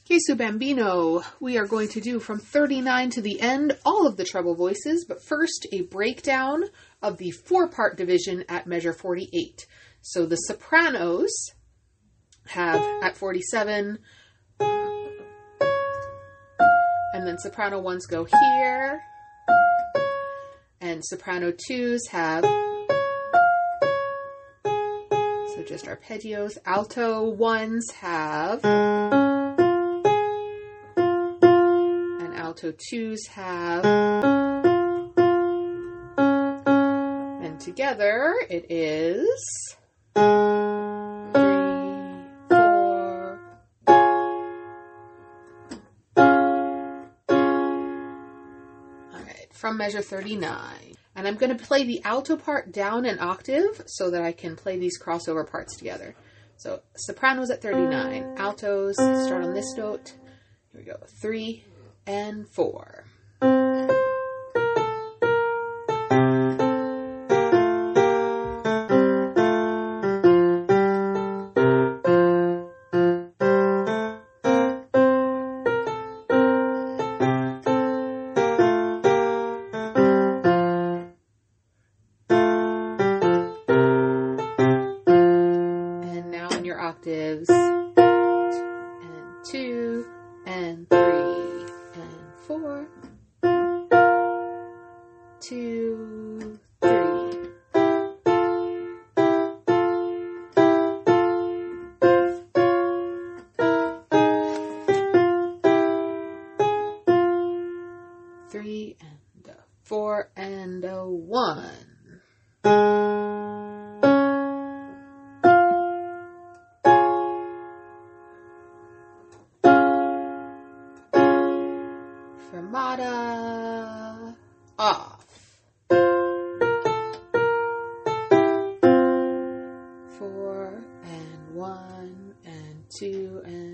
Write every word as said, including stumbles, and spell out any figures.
Jesu Bambino, we are going to do from thirty-nine to the end all of the treble voices, but first a breakdown of the four-part division at measure forty-eight. So the sopranos have at forty-seven, and then soprano ones go here, and soprano twos have, so just arpeggios. Alto ones have, alto twos have, and together it is three, four. All right, from measure thirty-nine. And I'm going to play the alto part down an octave so that I can play these crossover parts together. So sopranos at thirty-nine, altos start on this note. Here we go, three and four. And now in your octaves, and two, and three, and four, two, three. Three and a four and a one. Fermata off. Four and one and two and